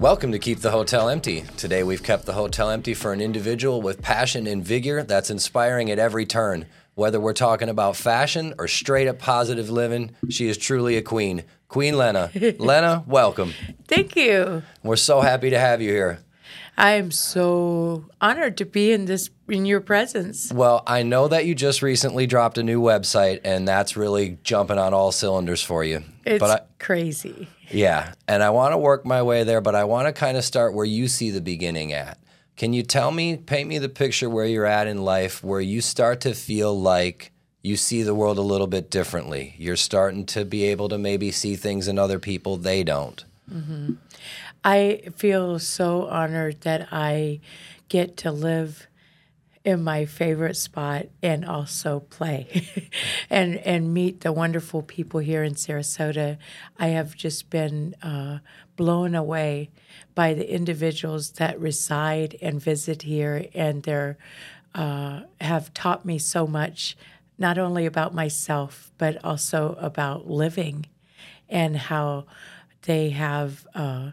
Welcome to Keep the Hotel Empty. Today we've kept the hotel empty for an individual with passion and vigor that's inspiring at every turn. Whether we're talking about fashion or straight up positive living, she is truly a queen. Queen Lena. Lena, welcome. Thank you. We're so happy to have you here. I am so honored to be in your presence. Well, I know that you just recently dropped a new website, and that's really jumping on all cylinders for you. It's crazy. Yeah, and I want to work my way there, but I want to kind of start where you see the beginning at. Can you paint me the picture where you're at in life, where you start to feel like you see the world a little bit differently? You're starting to be able to maybe see things in other people they don't. Mm-hmm. I feel so honored that I get to live in my favorite spot and also play and meet the wonderful people here in Sarasota. I have just been blown away by the individuals that reside and visit here, and they have taught me so much, not only about myself, but also about living and how they have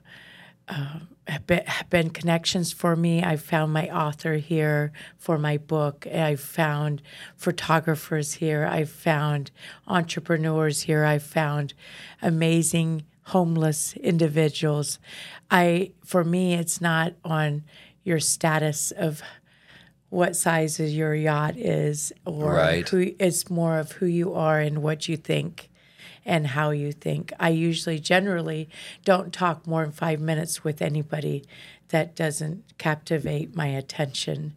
been connections for me. I found my author here for my book. I found photographers here. I found entrepreneurs here. I found amazing homeless individuals. For me, it's not on your status of what size your yacht is, or right. It's more of who you are and what you think and how you think. I generally don't talk more than 5 minutes with anybody that doesn't captivate my attention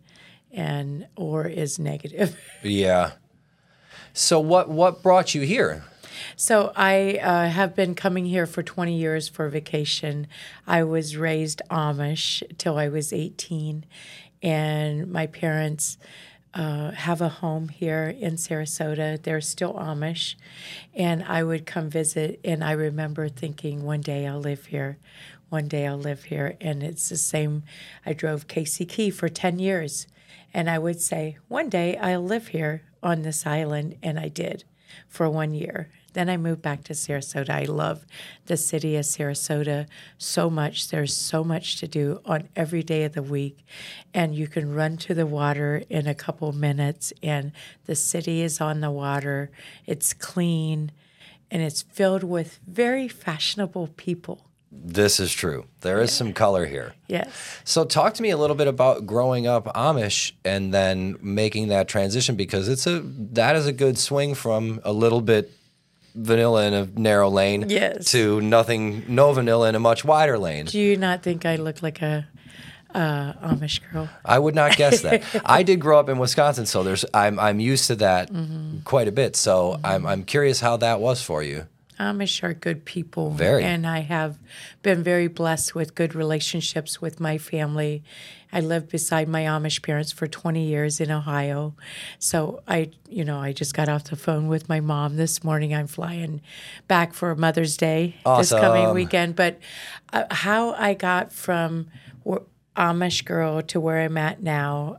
or is negative. Yeah. So what brought you here? So I have been coming here for 20 years for vacation. I was raised Amish till I was 18, and my parents have a home here in Sarasota. They're still Amish, and I would come visit, and I remember thinking, one day I'll live here. One day I'll live here. And it's the same. I drove Casey Key for 10 years, and I would say, one day I'll live here on this island, and I did for 1 year. Then I moved back to Sarasota. I love the city of Sarasota so much. There's so much to do on every day of the week, and you can run to the water in a couple minutes, and the city is on the water. It's clean, and it's filled with very fashionable people. This is true. There is some color here. Yes. So talk to me a little bit about growing up Amish and then making that transition, because that is a good swing from a little bit vanilla in a narrow lane, yes, to no vanilla in a much wider lane. Do you not think I look like a Amish girl? I would not guess that. I did grow up in Wisconsin, so I'm used to that quite a bit. So I'm curious how that was for you. Amish are good people. Very. And I have been very blessed with good relationships with my family. I lived beside my Amish parents for 20 years in Ohio. So I just got off the phone with my mom this morning. I'm flying back for Mother's Day this coming weekend. But how I got from Amish girl to where I'm at now,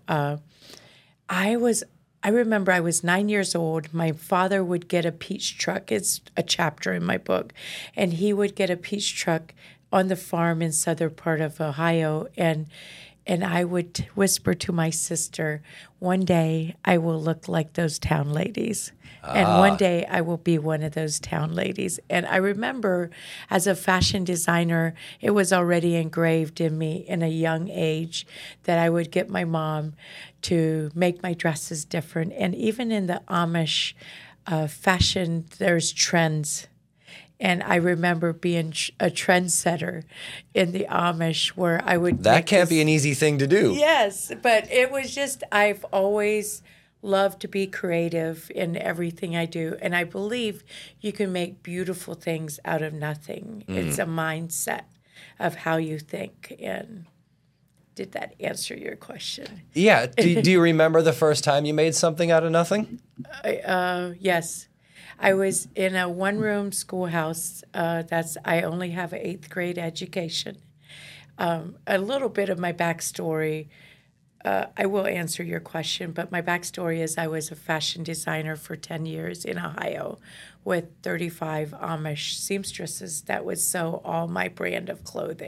I remember I was 9 years old. My father would get a peach truck. It's a chapter in my book. And he would get a peach truck on the farm in southern part of Ohio. And I would whisper to my sister, one day I will look like those town ladies. And one day I will be one of those town ladies. And I remember as a fashion designer, it was already engraved in me in a young age that I would get my mom to make my dresses different. And even in the Amish fashion, there's trends. And I remember being a trendsetter in the Amish where I would... That can't be an easy thing to do. Yes, but it was just, I've always loved to be creative in everything I do. And I believe you can make beautiful things out of nothing. It's a mindset of how you think. And did that answer your question? Yeah. Do you remember the first time you made something out of nothing? Yes. I was in a one-room schoolhouse. I only have an 8th grade education. A little bit of my backstory. I will answer your question, but my backstory is I was a fashion designer for 10 years in Ohio with 35 Amish seamstresses that would sew all my brand of clothing.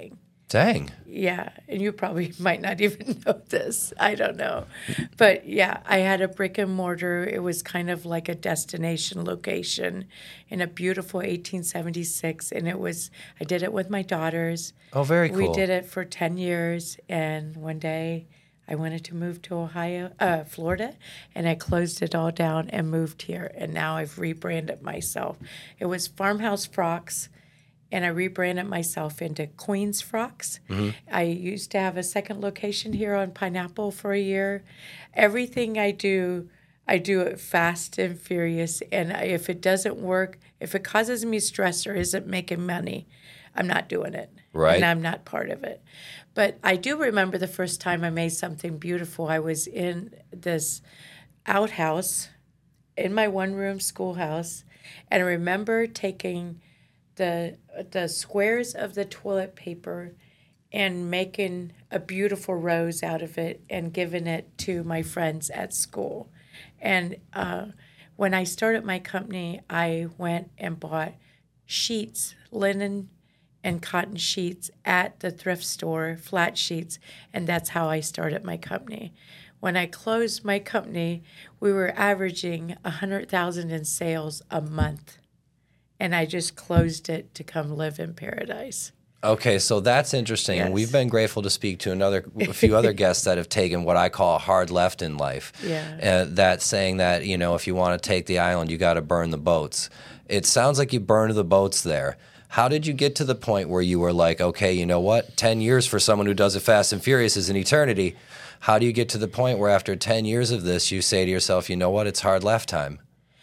Dang. Yeah, and you probably might not even know this. I don't know. But yeah, I had a brick and mortar. It was kind of like a destination location in a beautiful 1876. And I did it with my daughters. Oh, very cool. We did it for 10 years. And one day I wanted to move to Florida, and I closed it all down and moved here. And now I've rebranded myself. It was Farmhouse Frocks. And I rebranded myself into Queen's Frocks. Mm-hmm. I used to have a second location here on Pineapple for a year. Everything I do it fast and furious. And if it doesn't work, if it causes me stress or isn't making money, I'm not doing it. Right. And I'm not part of it. But I do remember the first time I made something beautiful. I was in this outhouse in my one-room schoolhouse, and I remember taking the squares of the toilet paper and making a beautiful rose out of it and giving it to my friends at school. And when I started my company, I went and bought sheets, linen and cotton sheets at the thrift store, flat sheets, and that's how I started my company. When I closed my company, we were averaging $100,000 in sales a month. And I just closed it to come live in paradise. Okay, so that's interesting. Yes. And we've been grateful to speak to a few other guests that have taken what I call a hard left in life. Yeah. That saying that, if you want to take the island, you got to burn the boats. It sounds like you burned the boats there. How did you get to the point where you were like, okay, you know what? 10 years for someone who does it fast and furious is an eternity. How do you get to the point where after 10 years of this, you say to yourself, you know what? It's hard left time.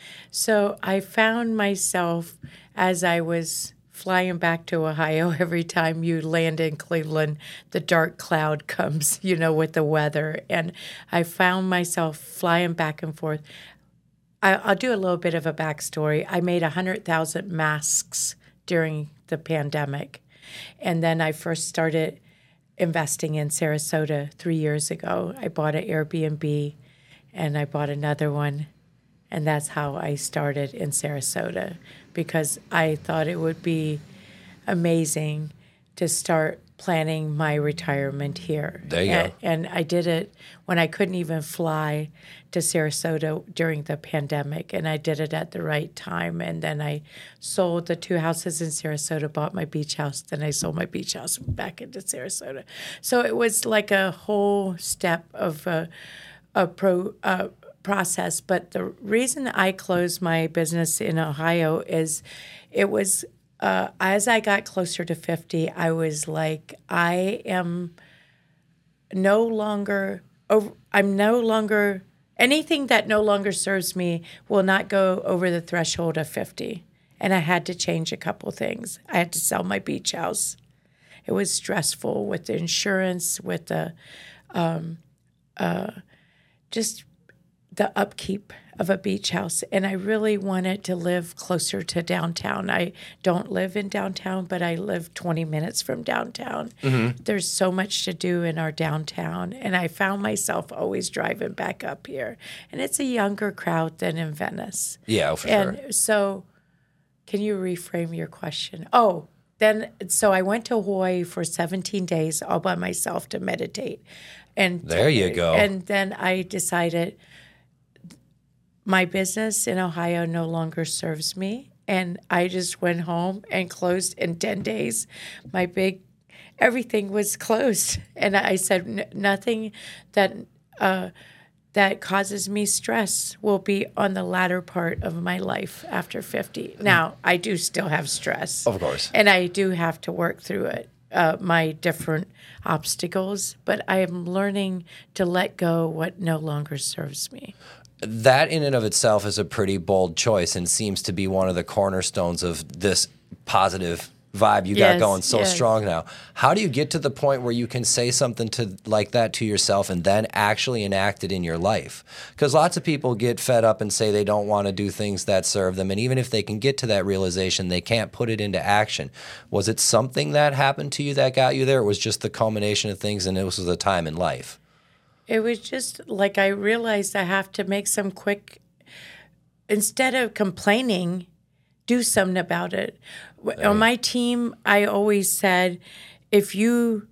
So I found myself as I was flying back to Ohio. Every time you land in Cleveland, the dark cloud comes, with the weather. And I found myself flying back and forth. I'll do a little bit of a backstory. I made 100,000 masks during the pandemic. And then I first started investing in Sarasota 3 years ago. I bought an Airbnb, and I bought another one. And that's how I started in Sarasota, because I thought it would be amazing to start planning my retirement here. There you go. And I did it when I couldn't even fly to Sarasota during the pandemic, and I did it at the right time. And then I sold the 2 houses in Sarasota, bought my beach house, then I sold my beach house back into Sarasota. So it was like a whole step of process. But the reason I closed my business in Ohio is it was as I got closer to 50, I was like, I'm no longer anything that no longer serves me will not go over the threshold of 50. And I had to change a couple things. I had to sell my beach house. It was stressful with the insurance, with the just the upkeep of a beach house. And I really wanted to live closer to downtown. I don't live in downtown, but I live 20 minutes from downtown. Mm-hmm. There's so much to do in our downtown. And I found myself always driving back up here. And it's a younger crowd than in Venice. Yeah, for sure. And so can you reframe your question? So I went to Hawaii for 17 days all by myself to meditate. And there you go. And then I decided my business in Ohio no longer serves me. And I just went home and closed in 10 days. Everything was closed. And I said, nothing that causes me stress will be on the latter part of my life after 50. Now, I do still have stress. Of course. And I do have to work through it, my different obstacles. But I am learning to let go what no longer serves me. That in and of itself is a pretty bold choice and seems to be one of the cornerstones of this positive vibe you got going so strong now. How do you get to the point where you can say something like that to yourself and then actually enact it in your life? Because lots of people get fed up and say they don't want to do things that serve them. And even if they can get to that realization, they can't put it into action. Was it something that happened to you that got you there? Or was just the culmination of things and it was a time in life? It was just like I realized I have to make some quick, instead of complaining, do something about it. On my team, I always said, if you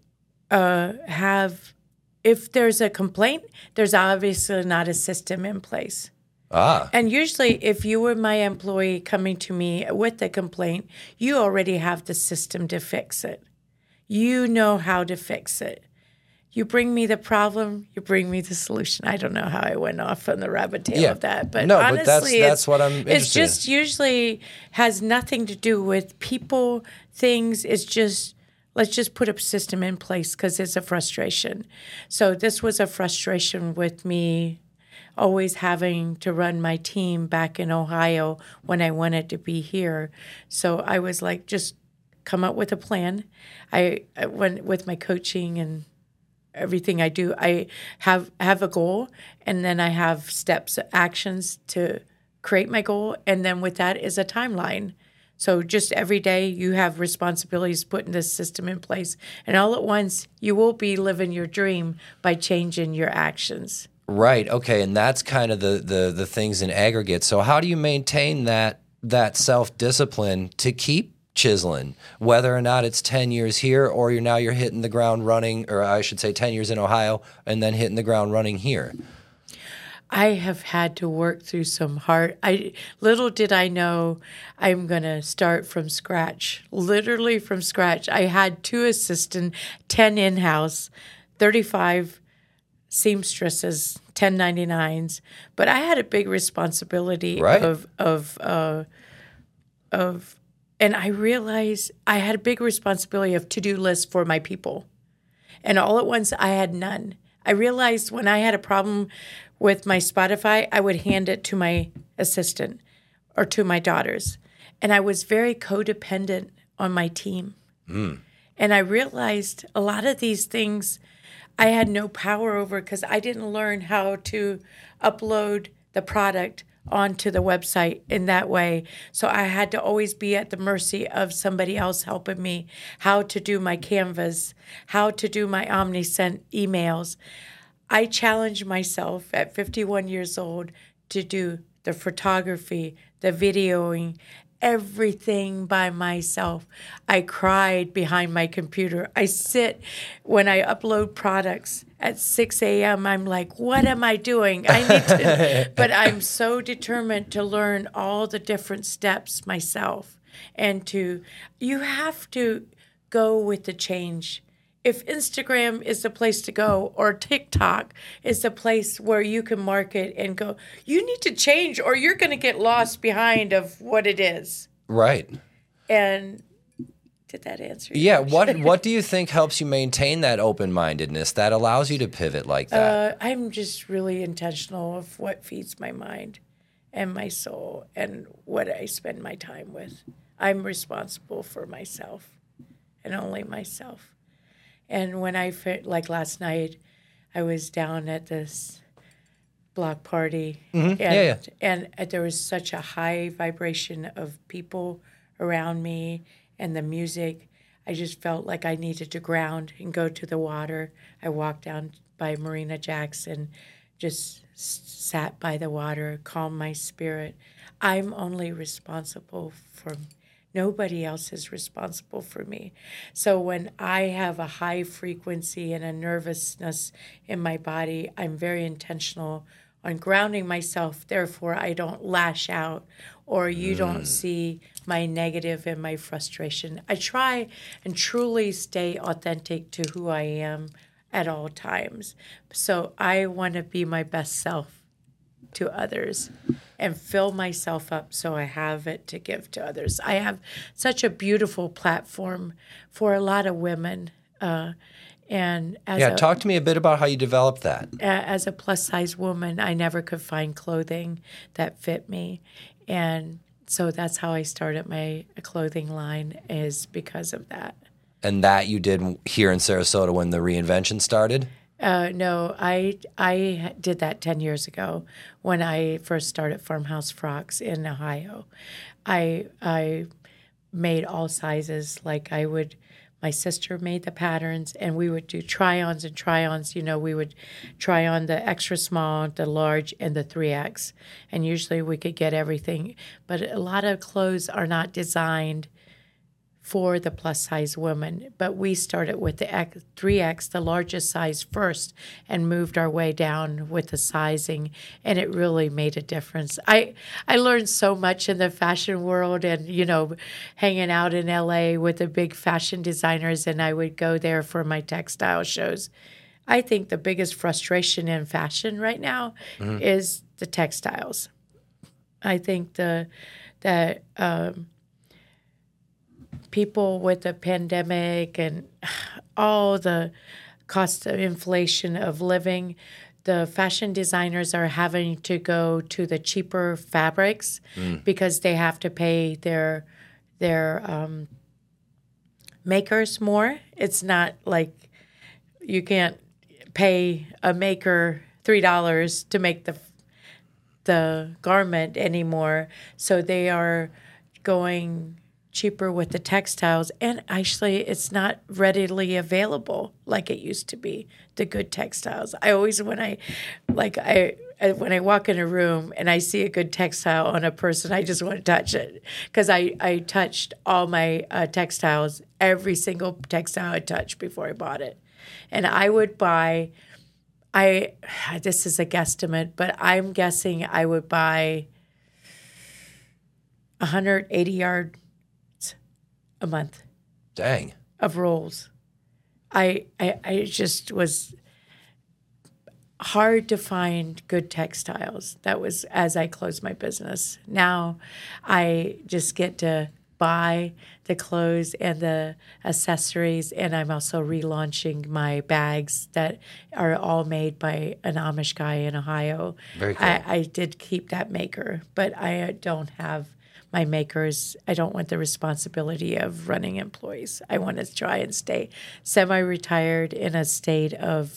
if there's a complaint, there's obviously not a system in place. And usually, if you were my employee coming to me with a complaint, you already have the system to fix it. You know how to fix it. You bring me the problem, you bring me the solution. I don't know how I went off on the rabbit tail of that, but honestly, that's what I'm interested in. It's just usually has nothing to do with people, things. It's just, let's just put a system in place because it's a frustration. So this was a frustration with me always having to run my team back in Ohio when I wanted to be here. So I was like, just come up with a plan. I went with my coaching and everything I do. I have a goal, and then I have steps, actions to create my goal, and then with that is a timeline. So just every day you have responsibilities putting this system in place, and all at once you will be living your dream by changing your actions. Right. Okay. And that's kind of the things in aggregate. So how do you maintain that self-discipline to keep chiseling, whether or not it's 10 years here or you're hitting the ground running, or I should say 10 years in Ohio and then hitting the ground running here? I have had to work through some hard, little did I know I'm going to start from scratch, literally from scratch. I had 2 assistants, 10 in-house, 35 seamstresses, 1099s, but I had a big responsibility of and I realized I had a big responsibility of to-do lists for my people. And all at once, I had none. I realized when I had a problem with my Spotify, I would hand it to my assistant or to my daughters. And I was very codependent on my team. And I realized a lot of these things I had no power over because I didn't learn how to upload the product onto the website in that way. So I had to always be at the mercy of somebody else helping me how to do my Canvas, how to do my OmniSend emails. I challenged myself at 51 years old to do the photography, the videoing, everything by myself. I cried behind my computer. I sit when I upload products at 6 a.m. I'm like, what am I doing? I need to, but I'm so determined to learn all the different steps myself. And you have to go with the change. If Instagram is the place to go or TikTok is the place where you can market and go, you need to change or you're going to get lost behind of what it is. Right. And did that answer your Yeah. question? What do you think helps you maintain that open-mindedness that allows you to pivot like that? I'm just really intentional of what feeds my mind and my soul and what I spend my time with. I'm responsible for myself and only myself. And when like last night, I was down at this block party, and there was such a high vibration of people around me and the music. I just felt like I needed to ground and go to the water. I walked down by Marina Jackson, just sat by the water, calmed my spirit. I'm only responsible for nobody else is responsible for me. So when I have a high frequency and a nervousness in my body, I'm very intentional on grounding myself. Therefore, I don't lash out or you don't see my negative and my frustration. I try and truly stay authentic to who I am at all times. So I want to be my best self to others and fill myself up so I have it to give to others. I have such a beautiful platform for a lot of women. And talk to me a bit about how you developed that. As a plus-size woman, I never could find clothing that fit me. And so that's how I started my clothing line, is because of that. And that you did here in Sarasota when the reinvention started? No, I did that 10 years ago when I first started Farmhouse Frocks in Ohio. I made all sizes. Like my sister made the patterns, and we would do try-ons and try-ons. You know, we would try on the extra small, the large, and the 3X. And usually we could get everything. But a lot of clothes are not designed for the plus size woman. But we started with the 3X, the largest size first, and moved our way down with the sizing, and it really made a difference. I learned so much in the fashion world, and hanging out in LA with the big fashion designers, and I would go there for my textile shows. I think the biggest frustration in fashion right now is the textiles. I think that people with the pandemic and all the cost of inflation of living, the fashion designers are having to go to the cheaper fabrics because they have to pay their makers more. It's not like you can't pay a maker $3 to make the garment anymore. So they are going cheaper with the textiles, and actually it's not readily available like it used to be, the good textiles. I always, when I walk in a room and I see a good textile on a person, I just want to touch it, because I touched all my textiles, every single textile I touched before I bought it. And I would buy, this is a guesstimate, but I'm guessing I would buy 180 yards a month. Dang. Of rolls. I just was hard to find good textiles. That was as I closed my business. Now I just get to buy the clothes and the accessories, and I'm also relaunching my bags that are all made by an Amish guy in Ohio. Very cool. I did keep that maker, but I don't have my makers. I don't want the responsibility of running employees. I want to try and stay semi-retired in a state of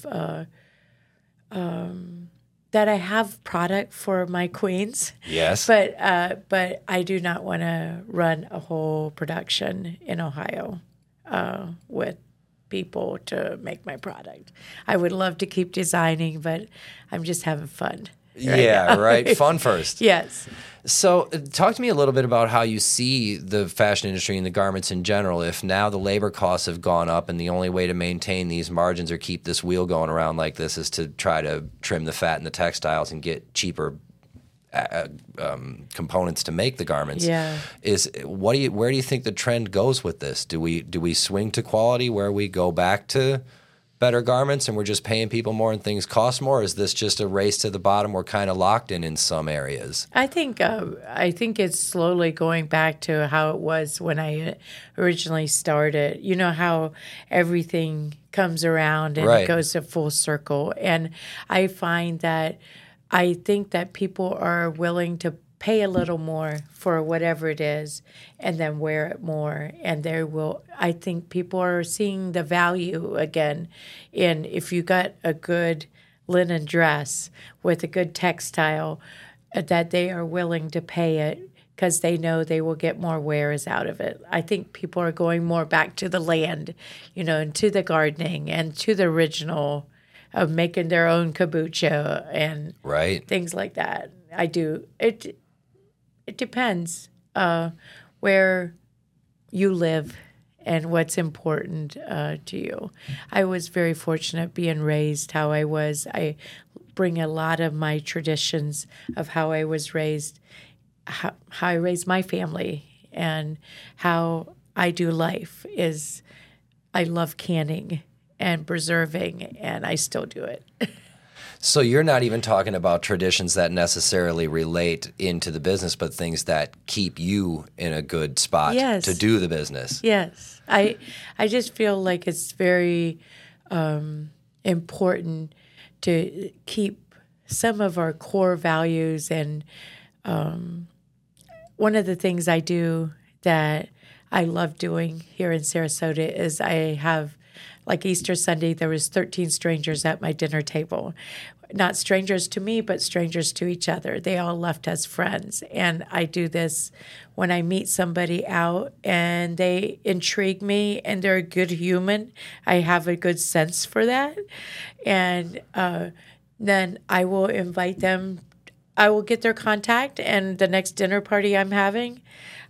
that I have product for my queens. Yes. But I do not want to run a whole production in Ohio with people to make my product. I would love to keep designing, but I'm just having fun. Right. Fun first. Yes. So talk to me a little bit about how you see the fashion industry and the garments in general. If now the labor costs have gone up and the only way to maintain these margins or keep this wheel going around like this is to try to trim the fat in the textiles and get cheaper components to make the garments. Yeah. Where do you think the trend goes with this? Do we swing to quality where we go back to better garments and we're just paying people more and things cost more? Or is this just a race to the bottom? We're kind of locked in some areas. I think it's slowly going back to how it was when I originally started. You know how everything comes around and Right. It goes a full circle. And I find that I think that people are willing to pay a little more for whatever it is and then wear it more. And I think people are seeing the value again in if you got a good linen dress with a good textile, that they are willing to pay it because they know they will get more wares out of it. I think people are going more back to the land, and to the gardening and to the original of making their own kombucha and Right. things like that. I do. It depends where you live and what's important to you. I was very fortunate being raised how I was. I bring a lot of my traditions of how I was raised, how I raised my family, and how I do life is I love canning and preserving, and I still do it. So you're not even talking about traditions that necessarily relate into the business, but things that keep you in a good spot Yes. to do the business. Yes. I just feel like it's very important to keep some of our core values. And one of the things I do that I love doing here in Sarasota is I have, like Easter Sunday, there was 13 strangers at my dinner table. Not strangers to me, but strangers to each other. They all left as friends. And I do this when I meet somebody out and they intrigue me and they're a good human. I have a good sense for that. And then I will invite them. I will get their contact, and the next dinner party I'm having,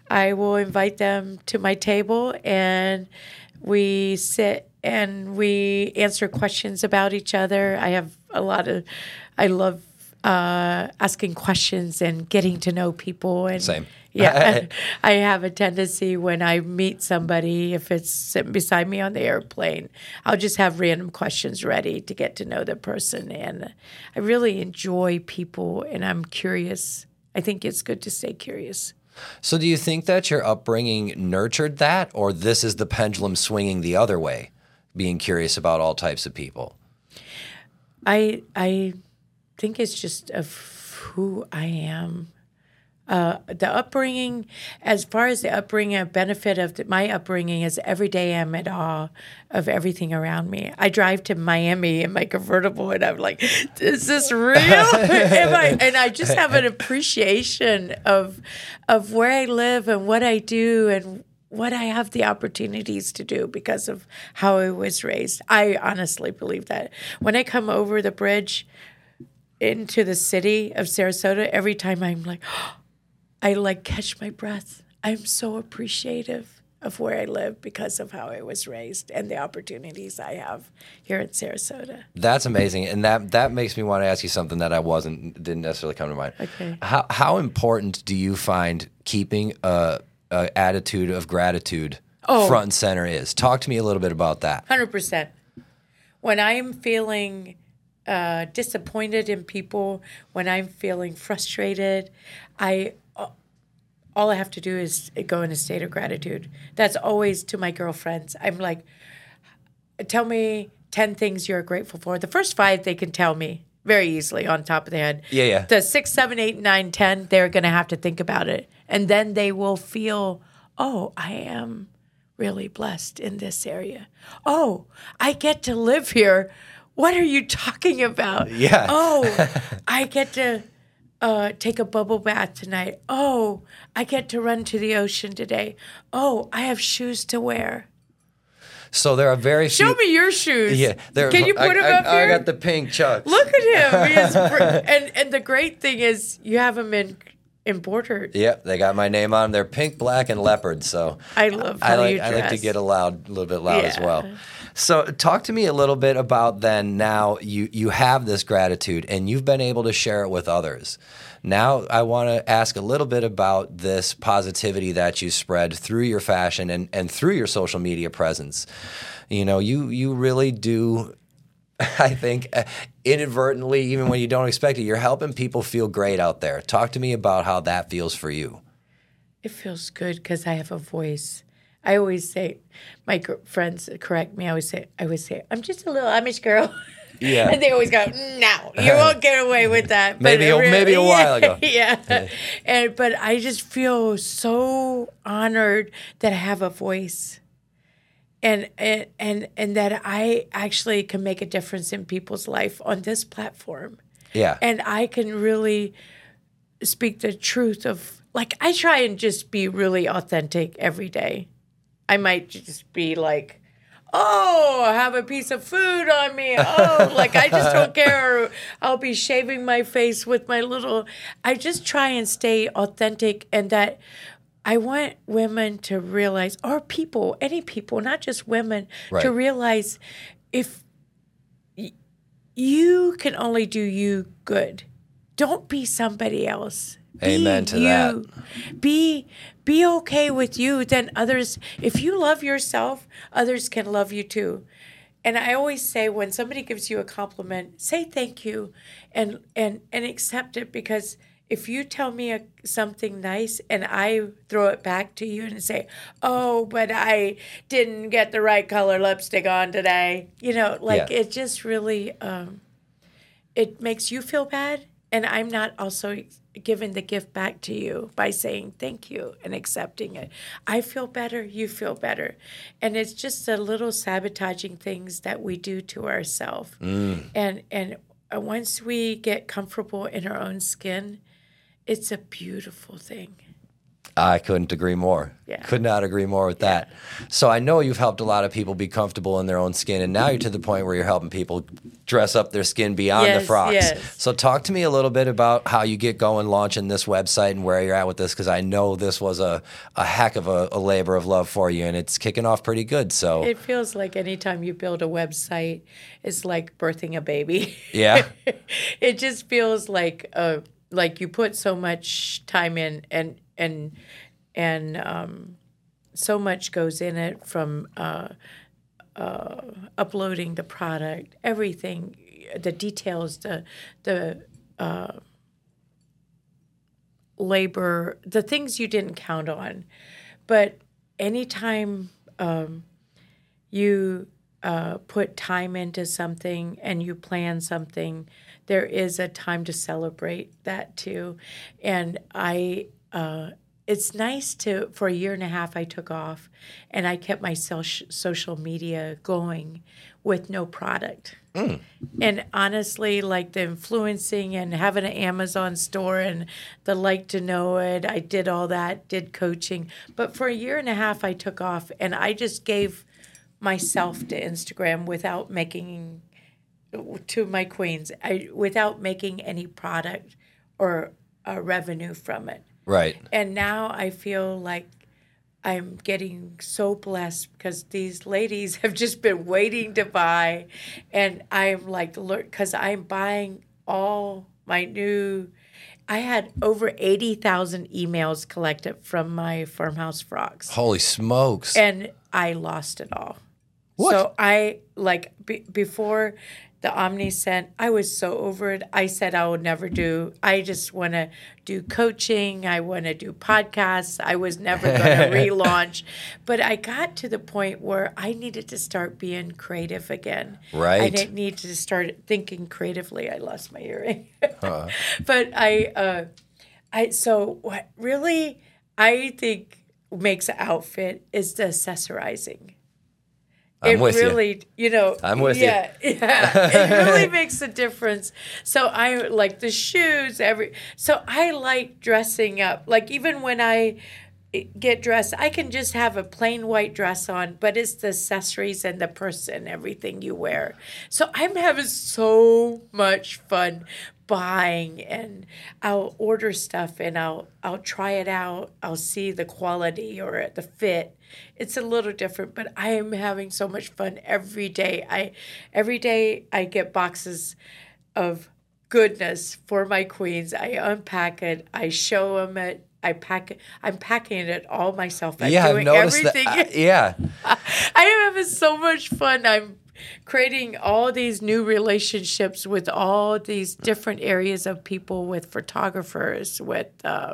I will invite them to my table and we sit and we answer questions about each other. I love asking questions and getting to know people. And Same. Yeah, I have a tendency when I meet somebody, if it's sitting beside me on the airplane, I'll just have random questions ready to get to know the person. And I really enjoy people, and I'm curious. I think it's good to stay curious. So do you think that your upbringing nurtured that, or this is the pendulum swinging the other way, being curious about all types of people? I think it's just of who I am. The upbringing, as far as the upbringing, a benefit of my upbringing is every day I'm at awe of everything around me. I drive to Miami in my convertible and I'm like, is this real? And I just have an appreciation of where I live and what I do and what I have the opportunities to do because of how I was raised. I honestly believe that. When I come over the bridge into the city of Sarasota, every time I'm like, I catch my breath. I'm so appreciative of where I live because of how I was raised and the opportunities I have here in Sarasota. That's amazing, and that makes me want to ask you something that didn't necessarily come to mind. Okay. How important do you find keeping a attitude of gratitude front and center is? Talk to me a little bit about that. 100%. When I'm feeling disappointed in people, when I'm feeling frustrated, all I have to do is go in a state of gratitude. That's always to my girlfriends. I'm like, tell me 10 things you're grateful for. The first 5 they can tell me very easily on top of their head. Yeah. The 6, 7, 8, 9, 10, they're going to have to think about it. And then they will feel, oh, I am really blessed in this area. Oh, I get to live here. What are you talking about? Yeah. Oh, I get to take a bubble bath tonight. Oh, I get to run to the ocean today. Oh, I have shoes to wear. So there are very few. Show me your shoes. Yeah, Can you put them up here? I got the pink Chucks. Look at him. He is and the great thing is you have him embroidered. Yep, they got my name on them. They're pink, black, and leopard. So I love how you dress. I like to get a little bit loud as well. So talk to me a little bit about then now you have this gratitude and you've been able to share it with others. Now I want to ask a little bit about this positivity that you spread through your fashion and through your social media presence. You know, you really do, I think, inadvertently, even when you don't expect it, you're helping people feel great out there. Talk to me about how that feels for you. It feels good because I have a voice. I always say, my friends correct me. I always say, I'm just a little Amish girl. Yeah. And they always go, no, you won't get away with that. maybe a while ago. Yeah. But I just feel so honored that I have a voice. And that I actually can make a difference in people's life on this platform. Yeah. And I can really speak the truth of, like, I try and just be really authentic every day. I might just be like, oh, have a piece of food on me. Oh, like, I just don't care. I'll be shaving my face with my I just try and stay authentic, and that I want women to realize, or people, any people, not just women, right, to realize if you can only do you good, don't be somebody else. Amen to that. Be okay with you. Then others, if you love yourself, others can love you too. And I always say, when somebody gives you a compliment, say thank you, and accept it, because if you tell me something nice and I throw it back to you and say, oh, but I didn't get the right color lipstick on today, it just really, it makes you feel bad. And I'm not also giving the gift back to you by saying thank you and accepting it. I feel better, you feel better. And it's just the little sabotaging things that we do to ourselves. And once we get comfortable in our own skin, it's a beautiful thing. I couldn't agree more. Yeah. Could not agree more with that. So I know you've helped a lot of people be comfortable in their own skin, and now you're to the point where you're helping people dress up their skin beyond the frocks. Yes. So talk to me a little bit about how you get going launching this website and where you're at with this, because I know this was a heck of a labor of love for you, and it's kicking off pretty good. So It feels like anytime you build a website, it's like birthing a baby. yeah, It just feels like you put so much time in and so much goes in it, from uploading the product, everything, the details, the labor, the things you didn't count on. But anytime you put time into something and you plan something, there is a time to celebrate that too. And it's nice for a year and a half I took off, and I kept my social media going with no product. And honestly, like the influencing and having an Amazon store and the like to know it, I did all that, did coaching. But for a year and a half I took off, and I just gave myself to Instagram without making, to my queens, without making any product or revenue from it. right. And now I feel like I'm getting so blessed because these ladies have just been waiting to buy. And I'm like, because I'm buying all my new, I had over 80,000 emails collected from my farmhouse frocks. Holy smokes. And I lost it all. What? So I, before the Omniscient, I was so over it. I said I would never do. I just want to do coaching. I want to do podcasts. I was never going to relaunch. But I got to the point where I needed to start being creative again. Right. I didn't need to start thinking creatively. I lost my earring. But so what really I think makes an outfit is the accessorizing. I'm with you. I'm with you. Yeah. It really makes a difference. So I like the shoes, so I like dressing up. Like even when I get dressed, I can just have a plain white dress on, but it's the accessories and the purse and everything you wear. So I'm having so much fun buying, and I'll order stuff and I'll try it out. I'll see the quality or the fit. It's a little different, but I am having so much fun every day. Every day I get boxes of goodness for my queens. I unpack it. I show them it. I pack it. I'm packing it all myself. I'm doing I've noticed everything. that. Yeah. I am having so much fun. I'm creating all these new relationships with all these different areas of people, with photographers, with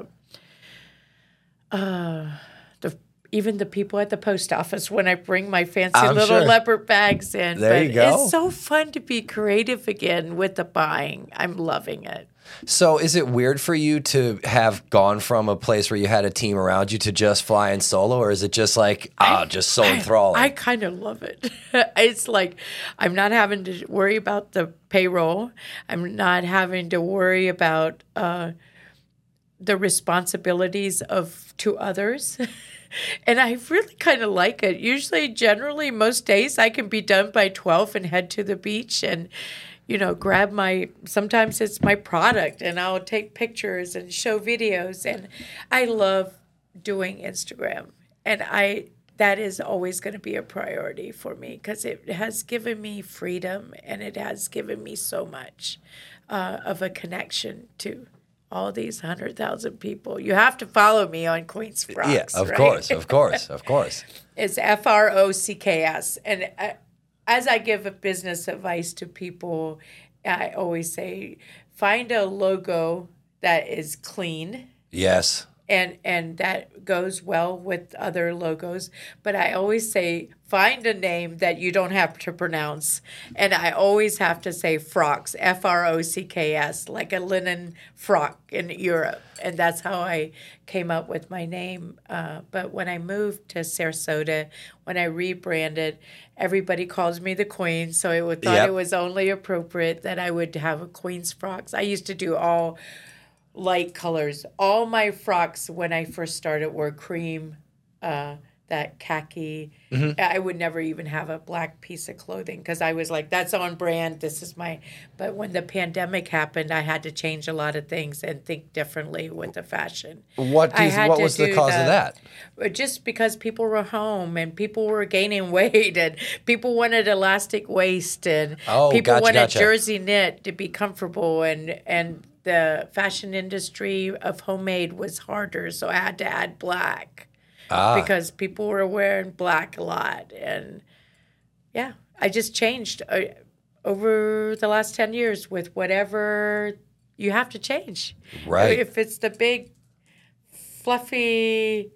even the people at the post office when I bring my fancy little leopard bags in. There you go. It's so fun to be creative again with the buying. I'm loving it. So is it weird for you to have gone from a place where you had a team around you to just flying solo, or is it just like, just so enthralling? I kind of love it. It's like I'm not having to worry about the payroll. I'm not having to worry about the responsibilities to others. And I really kind of like it. Generally, most days I can be done by 12 and head to the beach and, grab sometimes it's my product and I'll take pictures and show videos. And I love doing Instagram. And that is always going to be a priority for me because it has given me freedom and it has given me so much of a connection to all these 100,000 people. You have to follow me on Queens Frocks. Yeah, of course. It's FROCKS. And as I give a business advice to people, I always say, find a logo that is clean. Yes. And that goes well with other logos. But I always say, find a name that you don't have to pronounce. And I always have to say frocks, FROCKS, like a linen frock in Europe. And that's how I came up with my name. But when I moved to Sarasota, when I rebranded, everybody calls me the Queen. So I thought it was only appropriate that I would have a Queen's Frocks. I used to do all light colors. All my frocks when I first started were cream, that khaki. I would never even have a black piece of clothing because I was like, that's on brand. This is my. But when the pandemic happened, I had to change a lot of things and think differently with the fashion. What was the cause of that? Just because people were home and people were gaining weight and people wanted elastic waist and people wanted jersey knit to be comfortable and the fashion industry of homemade was harder, so I had to add black. Because people were wearing black a lot. And yeah, I just changed over the last 10 years with whatever you have to change. Right. If it's the big, fluffy,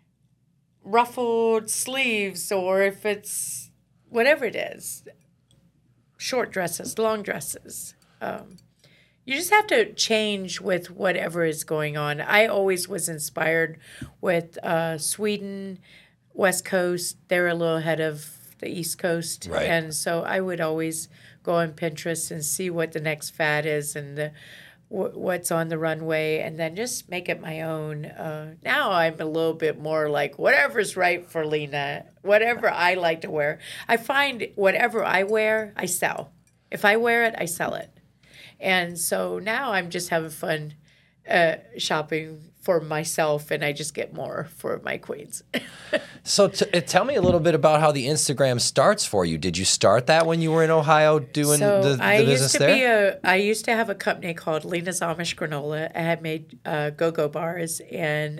ruffled sleeves or if it's whatever it is, short dresses, long dresses. You just have to change with whatever is going on. I always was inspired with Sweden, West Coast. They're a little ahead of the East Coast. Right. And so I would always go on Pinterest and see what the next fad is and what's on the runway and then just make it my own. Now I'm a little bit more like whatever's right for Lena, whatever I like to wear. I find whatever I wear, I sell. If I wear it, I sell it. And so now I'm just having fun shopping for myself, and I just get more for my queens. So tell me a little bit about how the Instagram starts for you. Did you start that when you were in Ohio doing the business there? I used to have a company called Lena's Amish Granola. I had made go-go bars, and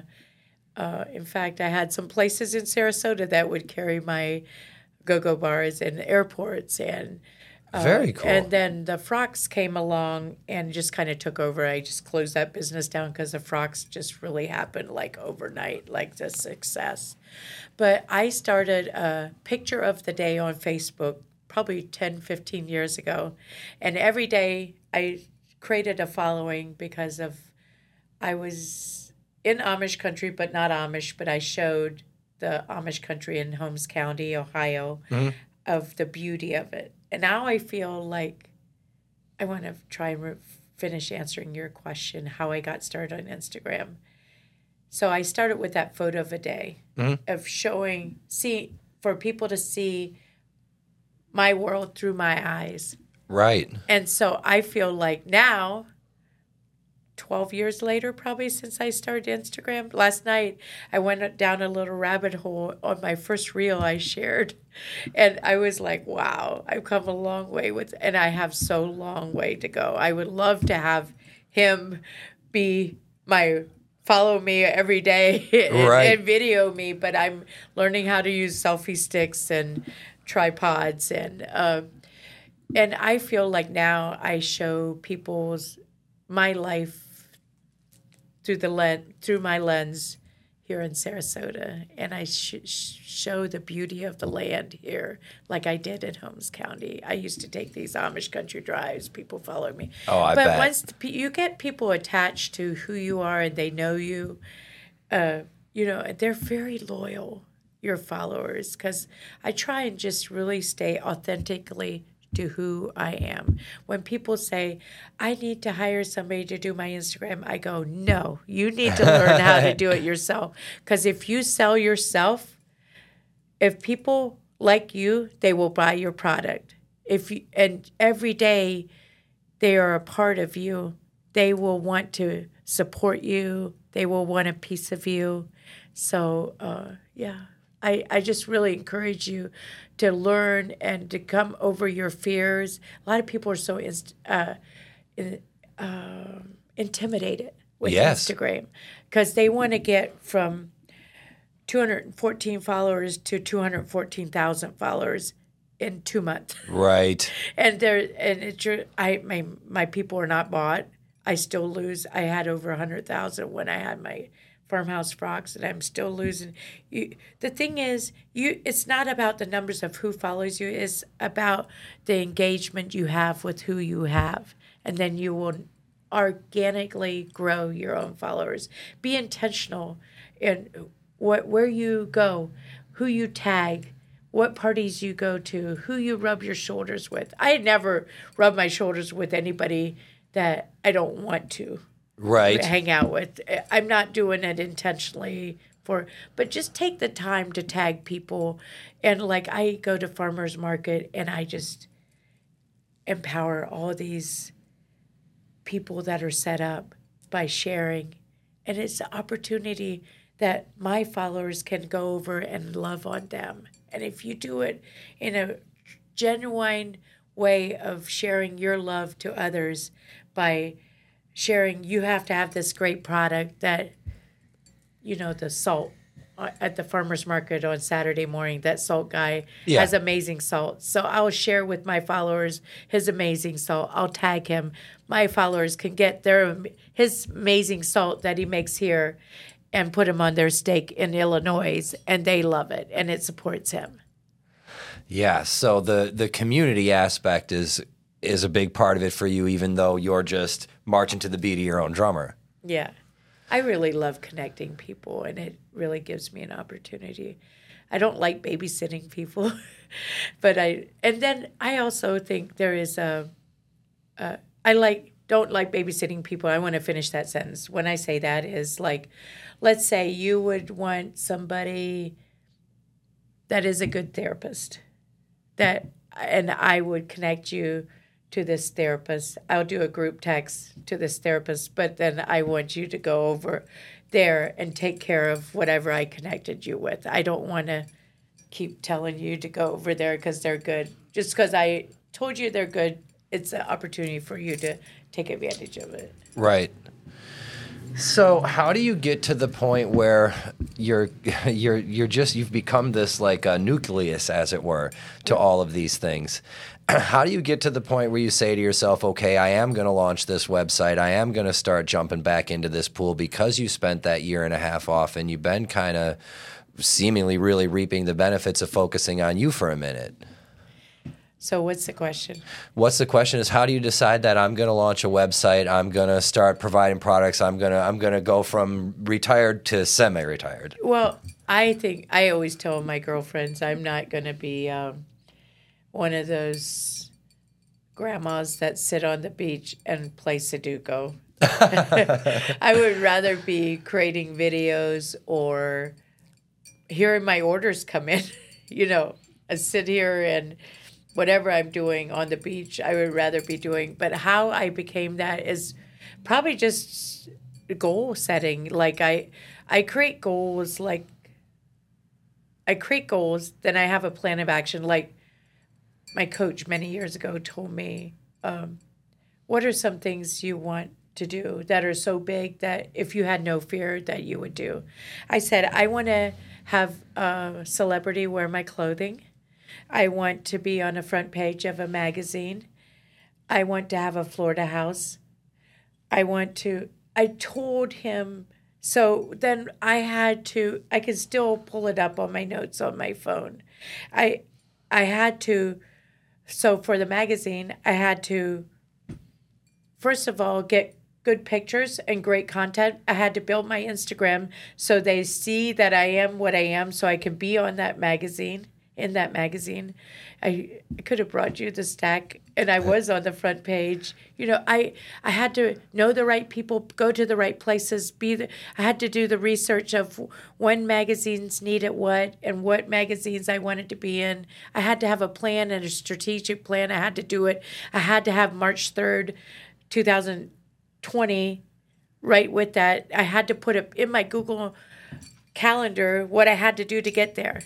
in fact, I had some places in Sarasota that would carry my go-go bars in airports and very cool. And then the frocks came along and just kind of took over. I just closed that business down because the frocks just really happened like overnight, like the success. But I started a picture of the day on Facebook probably 10, 15 years ago. And every day I created a following because I was in Amish country, but not Amish, but I showed the Amish country in Holmes County, Ohio, of the beauty of it. And now I feel like I want to try and finish answering your question, how I got started on Instagram. So I started with that photo of a day of for people to see my world through my eyes. Right. And so I feel like now, 12 years later, probably since I started Instagram. Last night, I went down a little rabbit hole on my first reel I shared. And I was like, wow, I've come a long way and I have so long way to go. I would love to have him follow me every day and video me, but I'm learning how to use selfie sticks and tripods. And I feel like now I show my life through my lens here in Sarasota, and I show the beauty of the land here, like I did in Holmes County. I used to take these Amish country drives. People follow me. Oh, I bet. But once you get people attached to who you are and they know you, they're very loyal, your followers, because I try and just really stay authentically to who I am. When people say, I need to hire somebody to do my Instagram, I go, no, you need to learn how to do it yourself. Because if you sell yourself, if people like you, they will buy your product. And every day they are a part of you, they will want to support you. They will want a piece of you. So, I just really encourage you to learn and to come over your fears. A lot of people are so intimidated with Instagram because they want to get from 214 followers to 214,000 followers in 2 months. Right. My people are not bought. I still lose. I had over 100,000 when I had my farmhouse frocks, and I'm still losing. The thing is, it's not about the numbers of who follows you. It's about the engagement you have with who you have, and then you will organically grow your own followers. Be intentional in where you go, who you tag, what parties you go to, who you rub your shoulders with. I never rub my shoulders with anybody that I don't want to. Right. hang out with. I'm not doing it intentionally but just take the time to tag people. And like I go to farmers market and I just empower all these people that are set up by sharing. And it's an opportunity that my followers can go over and love on them. And if you do it in a genuine way of sharing your love to others by sharing, you have to have this great product that, the salt at the farmer's market on Saturday morning, that salt guy has amazing salt. So I'll share with my followers his amazing salt. I'll tag him. My followers can get his amazing salt that he makes here and put him on their steak in Illinois, and they love it, and it supports him. Yeah, so the community aspect is a big part of it for you, even though you're just marching to the beat of your own drummer. Yeah. I really love connecting people, and it really gives me an opportunity. I don't like babysitting people, but I also think there is don't like babysitting people. I want to finish that sentence. When I say that is like, let's say you would want somebody that is a good therapist, and I would connect you to this therapist. I'll do a group text to this therapist, but then I want you to go over there and take care of whatever I connected you with. I don't want to keep telling you to go over there because they're good. Just because I told you they're good, it's an opportunity for you to take advantage of it. Right. So how do you get to the point where you've become this like a nucleus, as it were, to all of these things? How do you get to the point where you say to yourself, okay, I am going to launch this website. I am going to start jumping back into this pool because you spent that year and a half off and you've been kind of seemingly really reaping the benefits of focusing on you for a minute. So what's the question? What's the question is how do you decide that I'm going to launch a website, I'm going to start providing products, I'm going to go from retired to semi-retired? Well, I think I always tell my girlfriends I'm not going to be one of those grandmas that sit on the beach and play Sudoku. I would rather be creating videos or hearing my orders come in. I sit here and whatever I'm doing on the beach, I would rather be doing. But how I became that is probably just goal setting. Like I create goals, then I have a plan of action. Like my coach many years ago told me, what are some things you want to do that are so big that if you had no fear that you would do? I said, I want to have a celebrity wear my clothing. I want to be on the front page of a magazine. I want to have a Florida house. I told him, so then I could still pull it up on my notes on my phone. So for the magazine, I had to, first of all, get good pictures and great content. I had to build my Instagram so they see that I am what I am so I can be on that magazine. In that magazine, I could have brought you the stack, and I was on the front page. I had to know the right people, go to the right places. I had to do the research of when magazines needed what and what magazines I wanted to be in. I had to have a plan and a strategic plan. I had to do it. I had to have March 3rd, 2020, right with that. I had to put it in my Google Calendar what I had to do to get there.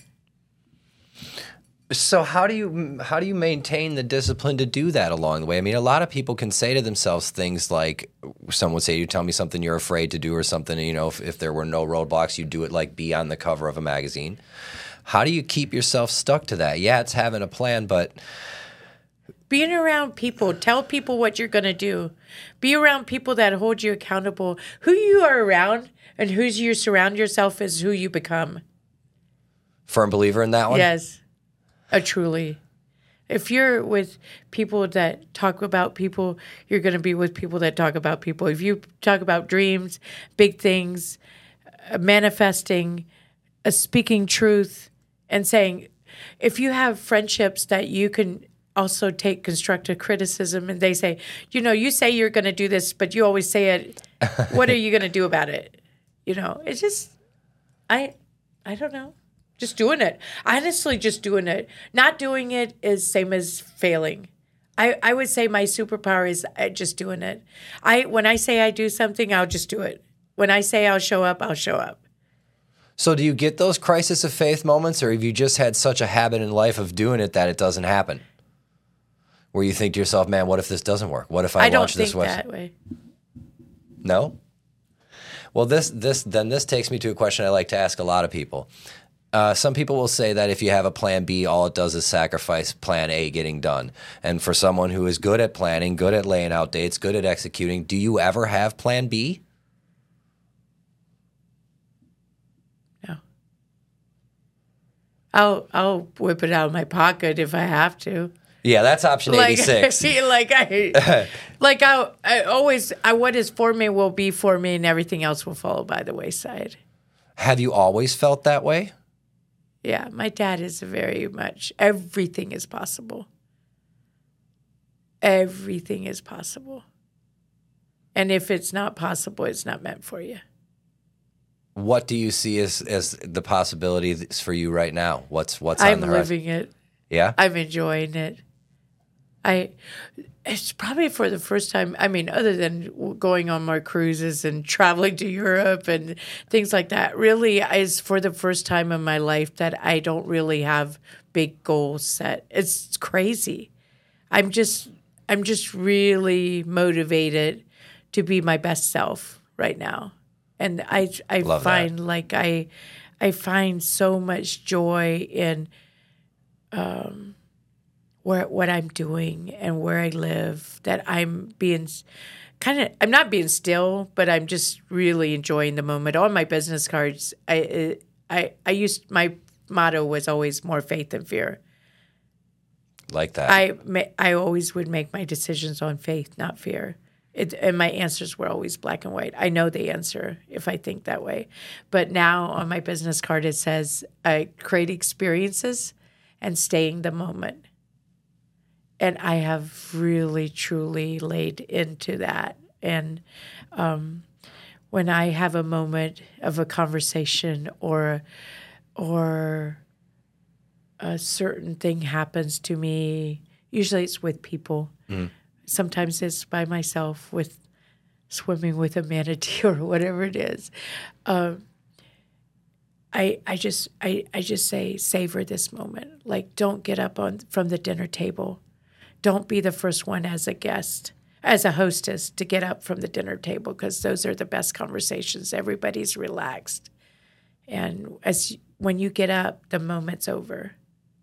So how do you maintain the discipline to do that along the way? I mean, a lot of people can say to themselves things like, some would say, you tell me something you're afraid to do or something, if there were no roadblocks, you'd do it like be on the cover of a magazine. How do you keep yourself stuck to that? Yeah, it's having a plan, but... Being around people, tell people what you're going to do. Be around people that hold you accountable. Who you are around and who you surround yourself is who you become. Firm believer in that one? Yes, truly. If you're with people that talk about people, you're going to be with people that talk about people. If you talk about dreams, big things, manifesting, speaking truth, and saying, if you have friendships that you can also take constructive criticism and they say, you say you're going to do this, but you always say it What are you going to do about it? You know, it's just, I don't know. Just doing it. Honestly, just doing it. Not doing it is same as failing. I would say my superpower is just doing it. When I say I do something, I'll just do it. When I say I'll show up, I'll show up. So do you get those crisis of faith moments, or have you just had such a habit in life of doing it that it doesn't happen? Where you think to yourself, man, what if this doesn't work? What if I launch this website? I don't think that way. No? Well, this takes me to a question I like to ask a lot of people. Some people will say that if you have a plan B, all it does is sacrifice plan A getting done. And for someone who is good at planning, good at laying out dates, good at executing, do you ever have plan B? No. I'll whip it out of my pocket if I have to. Yeah, that's option 86. What is for me will be for me, and everything else will follow by the wayside. Have you always felt that way? Yeah, my dad is very much, everything is possible. Everything is possible. And if it's not possible, it's not meant for you. What do you see as the possibilities for you right now? What's on the horizon? I'm living it. Yeah? I'm enjoying it. It's probably for the first time, I mean, other than going on more cruises and traveling to Europe and things like that, really is for the first time in my life that I don't really have big goals set. It's crazy. I'm just really motivated to be my best self right now. And I find that. Like I find so much joy in what I'm doing and where I live, that I'm not being still, but I'm just really enjoying the moment. On my business cards, my motto was always more faith than fear. Like that. I always would make my decisions on faith, not fear. And my answers were always black and white. I know the answer if I think that way. But now on my business card, it says create experiences and stay in the moment. And I have really, truly laid into that. And when I have a moment of a conversation or a certain thing happens to me, usually it's with people. Mm. Sometimes it's by myself with swimming with a manatee or whatever it is. I just say, savor this moment. Like, don't get up from the dinner table. Don't be the first one as a guest, as a hostess, to get up from the dinner table, because those are the best conversations. Everybody's relaxed. And when you get up, the moment's over.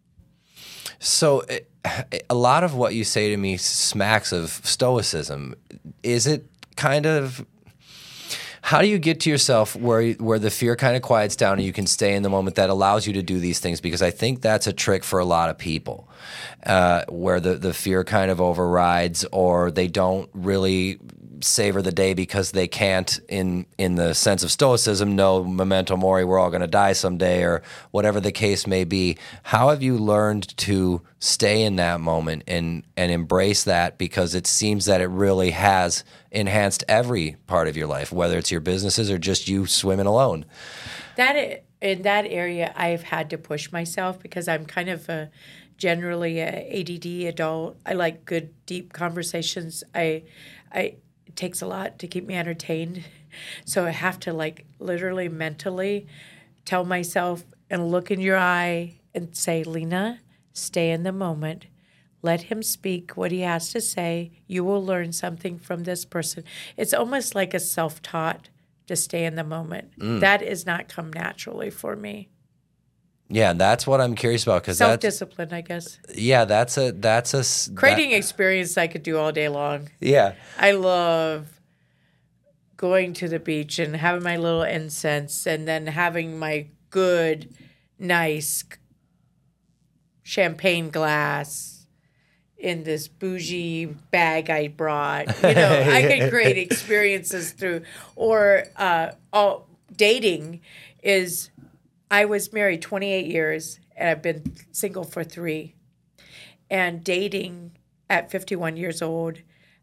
So a lot of what you say to me smacks of stoicism. Is it kind of... How do you get to yourself where the fear kind of quiets down and you can stay in the moment that allows you to do these things? Because I think that's a trick for a lot of people, where the fear kind of overrides, or they don't really savor the day because they can't, in the sense of stoicism, know memento mori, we're all going to die someday, or whatever the case may be. How have you learned to stay in that moment and embrace that? Because it seems that it really has enhanced every part of your life, whether it's your businesses or just you swimming alone. In that area, I've had to push myself because I'm kind of generally a ADD adult. I like good, deep conversations. It takes a lot to keep me entertained. So I have to, like, literally mentally tell myself and look in your eye and say, Lena, stay in the moment. Let him speak what he has to say. You will learn something from this person. It's almost like a self-taught to stay in the moment. That has not come naturally for me. Yeah, that's what I'm curious about. Cause self-discipline, I guess. Yeah, that's creating experience I could do all day long. Yeah. I love going to the beach and having my little incense and then having my good, nice champagne glass in this bougie bag I brought. You know, I could create experiences through, or dating is, I was married 28 years and I've been single for 3. And dating at 51 years old,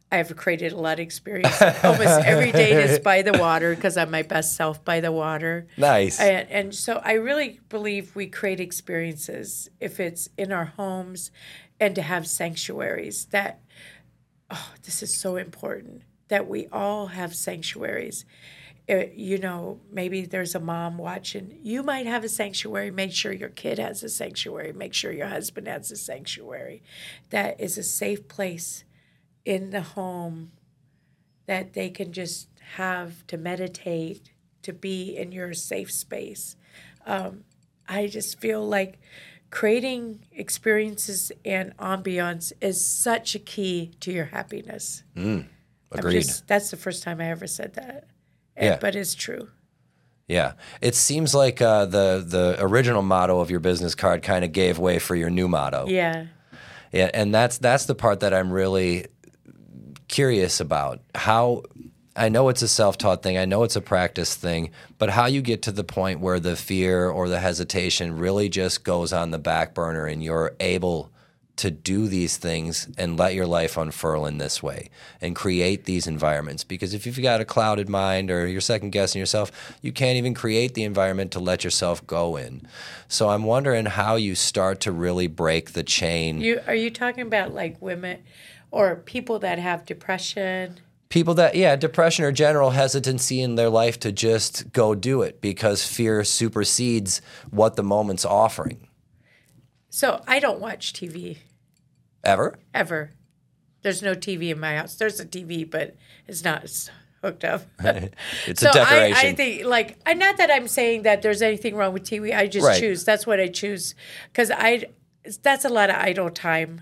I've created a lot of experience. Almost every day is by the water because I'm my best self by the water. Nice. And so I really believe we create experiences if it's in our homes and to have sanctuaries that, oh, this is so important that we all have sanctuaries. Maybe there's a mom watching. You might have a sanctuary. Make sure your kid has a sanctuary. Make sure your husband has a sanctuary. That is a safe place in the home that they can just have to meditate, to be in your safe space. I just feel like creating experiences and ambiance is such a key to your happiness. Agreed. That's the first time I ever said that. Yeah. But it's true. Yeah. It seems like the original motto of your business card kind of gave way for your new motto. Yeah. Yeah, and that's the part that I'm really curious about. How I know it's a self-taught thing, I know it's a practice thing, but how you get to the point where the fear or the hesitation really just goes on the back burner and you're able to do these things and let your life unfurl in this way and create these environments. Because if you've got a clouded mind or you're second guessing yourself, you can't even create the environment to let yourself go in. So I'm wondering how you start to really break the chain. Are you talking about like women or people that have depression? People that, depression or general hesitancy in their life to just go do it because fear supersedes what the moment's offering. So I don't watch TV. Ever? Ever. There's no TV in my house. There's a TV, but it's not hooked up. It's a decoration. I think, not that I'm saying that there's anything wrong with TV. I just choose. That's what I choose. Because that's a lot of idle time.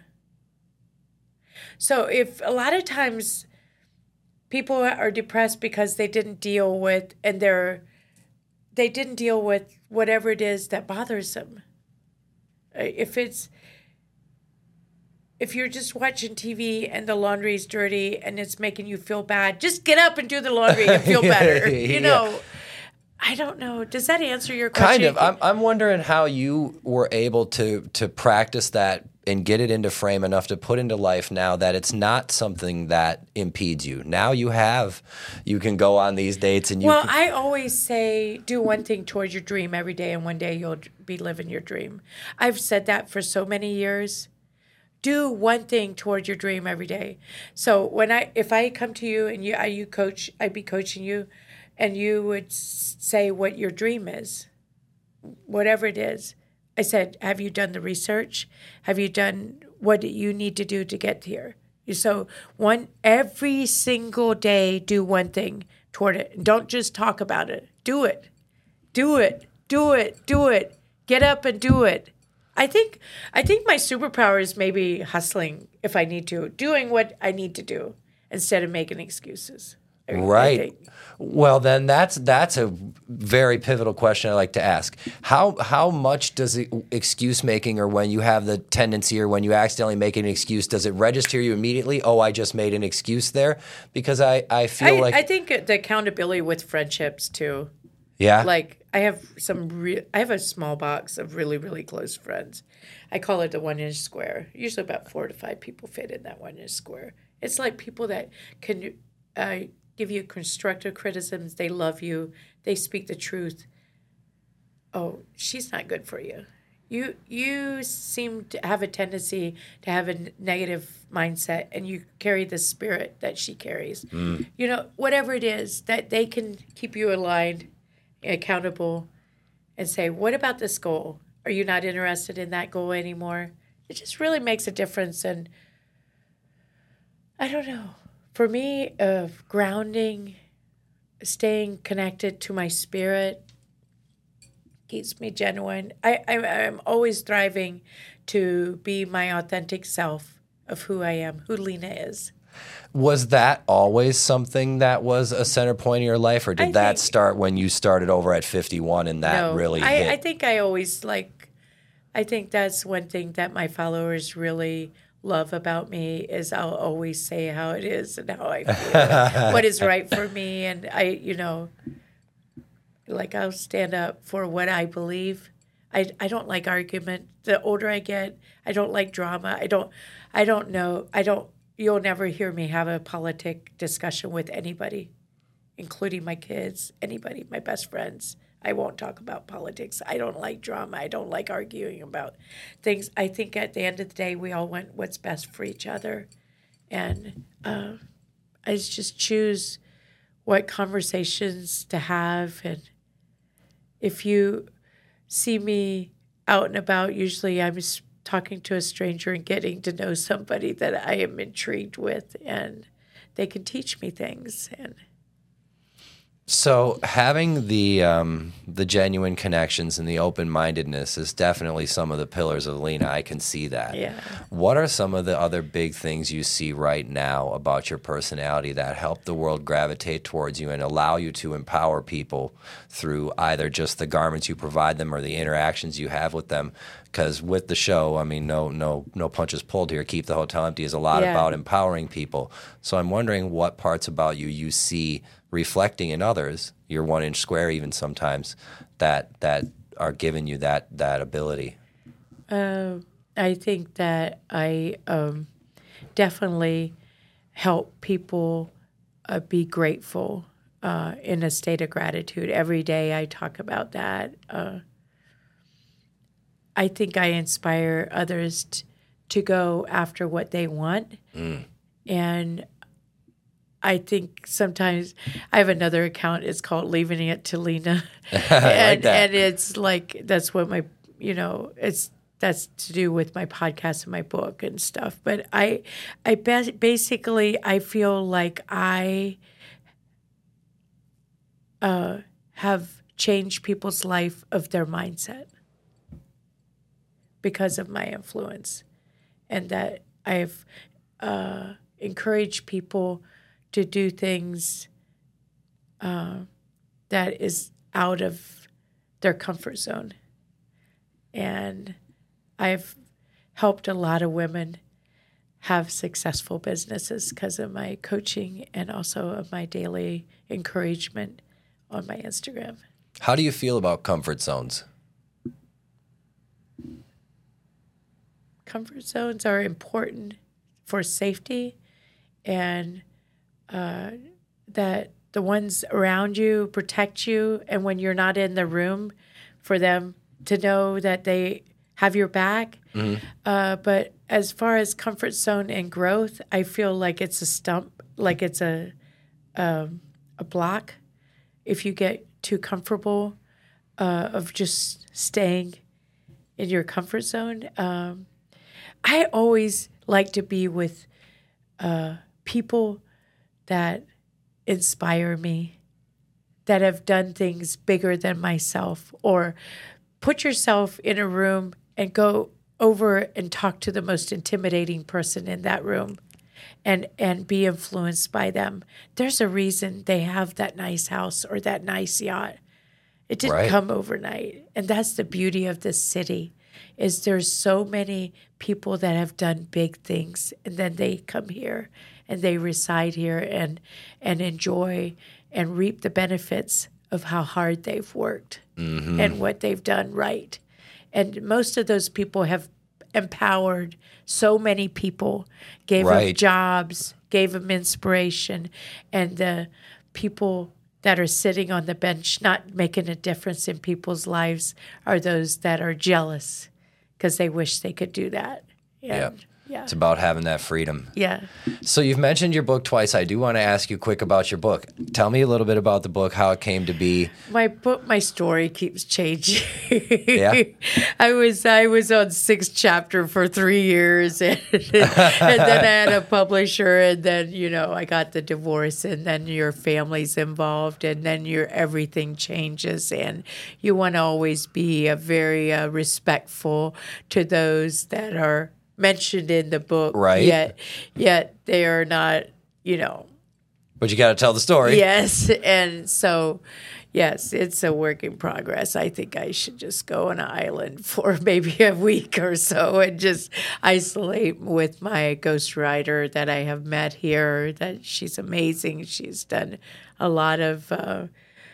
So if a lot of times people are depressed because they didn't deal with, whatever it is that bothers them. If you're just watching TV and the laundry's dirty and it's making you feel bad, just get up and do the laundry and feel better. I don't know. Does that answer your question? Kind of. I'm wondering how you were able to practice that and get it into frame enough to put into life now that it's not something that impedes you. Now you can go on these dates and I always say do one thing towards your dream every day and one day you'll be living your dream. I've said that for so many years. Do one thing towards your dream every day. So if I come to you and you coach, I'd be coaching you and you would say what your dream is, whatever it is. I said, have you done the research? Have you done what you need to do to get here? So every single day, do one thing toward it. Don't just talk about it. Do it. Do it. Do it. Do it. Get up and do it. I think my superpower is maybe hustling if I need to, doing what I need to do instead of making excuses. Right. Well, then that's a very pivotal question I like to ask. How much does excuse making, or when you have the tendency or when you accidentally make an excuse, does it register you immediately? Oh, I just made an excuse there? Because I feel like... I think the accountability with friendships too. Yeah? Like I have I have a small box of really, really close friends. I call it the 1-inch square. Usually about 4 to 5 people fit in that 1-inch square. It's like people that can... give you constructive criticisms. They love you. They speak the truth. Oh, she's not good for you. You seem to have a tendency to have a negative mindset, and you carry the spirit that she carries. Whatever it is, that they can keep you aligned, accountable, and say, what about this goal? Are you not interested in that goal anymore? It just really makes a difference. And I don't know. For me, grounding, staying connected to my spirit keeps me genuine. I'm always striving to be my authentic self of who I am, who Lena is. Was that always something that was a center point of your life, or did that start when you started over at 51 and that really hit? I think I always I think that's one thing that my followers really love about me is I'll always say how it is and how I feel, what is right for me. And I'll stand up for what I believe. I don't like argument. The older I get, I don't like drama. I don't know. you'll never hear me have a politic discussion with anybody, including my kids, anybody, my best friends. I won't talk about politics. I don't like drama. I don't like arguing about things. I think at the end of the day, we all want what's best for each other. And I just choose what conversations to have. And if you see me out and about, usually I'm talking to a stranger and getting to know somebody that I am intrigued with, and they can teach me things. And so having the genuine connections and the open-mindedness is definitely some of the pillars of Lena. I can see that. yeah. What are some of the other big things you see right now about your personality that help the world gravitate towards you and allow you to empower people through either just the garments you provide them or the interactions you have with them? Because with the show, I mean, no punches pulled here. Keep the Hotel Empty is a lot about empowering people. So I'm wondering what parts about you see reflecting in others, your 1 inch square even sometimes, that are giving you that ability. I think that I definitely help people be grateful in a state of gratitude. Every day I talk about that. I think I inspire others to go after what they want. And I think sometimes I have another account. It's called Leaving It to Lena. I like that. And it's like, that's what my, that's to do with my podcast and my book and stuff. But basically, I feel like I have changed people's life of their mindset because of my influence, and that I've encouraged people to do things that is out of their comfort zone. And I've helped a lot of women have successful businesses because of my coaching and also of my daily encouragement on my Instagram. How do you feel about comfort zones? Comfort zones are important for safety, and that the ones around you protect you, and when you're not in the room, for them to know that they have your back. But as far as comfort zone and growth, I feel like it's a stump, like it's a block. If you get too comfortable of just staying in your comfort zone. I always like to be with people that inspire me, that have done things bigger than myself. Or put yourself in a room and go over and talk to the most intimidating person in that room and be influenced by them. There's a reason they have that nice house or that nice yacht. It didn't come overnight. And that's the beauty of this city, is there's so many people that have done big things, and then they come here and they reside here and enjoy and reap the benefits of how hard they've worked and what they've done right. And most of those people have empowered so many people, gave them jobs, gave them inspiration, and the people that are sitting on the bench not making a difference in people's lives are those that are jealous because they wish they could do that. And, yeah. It's about having that freedom. Yeah. So you've mentioned your book twice. I do want to ask you quick about your book. Tell me a little bit about the book, how it came to be. My book, my story keeps changing. Yeah. I was on 6th chapter for 3 years, and then I had a publisher, and then I got the divorce, and then your family's involved, and then everything changes, and you want to always be a very respectful to those that are mentioned in the book, yet they are not, But you got to tell the story. Yes, and so, yes, it's a work in progress. I think I should just go on an island for maybe a week or so and just isolate with my ghostwriter that I have met here. That she's amazing. She's done a lot of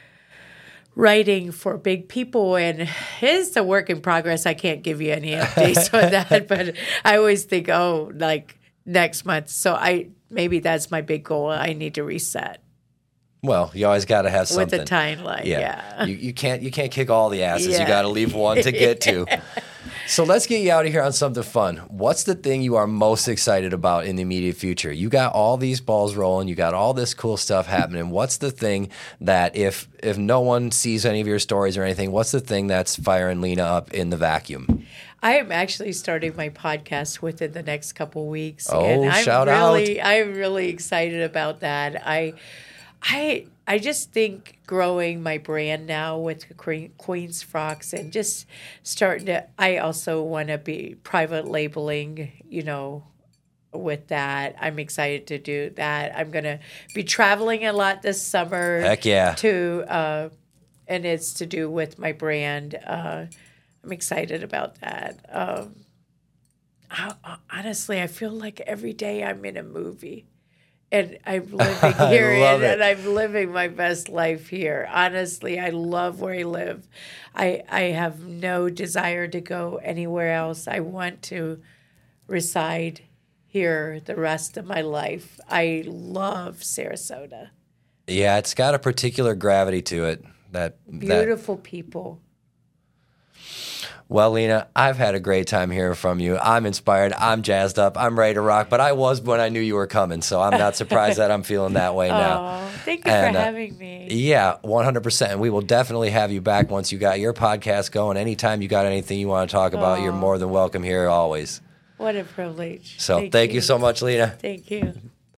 writing for big people, and it's a work in progress. I can't give you any updates on that, but I always think, next month. So maybe that's my big goal. I need to reset Well, you always got to have something. with a timeline. Yeah. You can't kick all the asses. You Yeah. got to leave one to get to. So let's get you out of here on something fun. What's the thing you are most excited about in the immediate future? You got all these balls rolling. You got all this cool stuff happening. What's the thing that if no one sees any of your stories or anything, what's the thing that's firing Lena up in the vacuum? I am actually starting my podcast within the next couple weeks. Oh, and shout out. out. I'm really excited about that. I just think growing my brand now with Queen's Frocks and just starting to, I also want to be private labeling, with that. I'm excited to do that. I'm going to be traveling a lot this summer. Heck yeah. And it's to do with my brand. I'm excited about that. Honestly, I feel like every day I'm in a movie. And I'm living here, and I'm living my best life here. Honestly, I love where I live. I have no desire to go anywhere else. I want to reside here the rest of my life. I love Sarasota. Yeah, it's got a particular gravity to it. Beautiful people. Well, Lena, I've had a great time hearing from you. I'm inspired. I'm jazzed up. I'm ready to rock. But I was when I knew you were coming, so I'm not surprised that I'm feeling that way now. Oh, thank you for having me. Yeah, 100%. And we will definitely have you back once you got your podcast going. Anytime you got anything you want to talk about, you're more than welcome here always. What a privilege. So thank you so much, Lena. Thank you.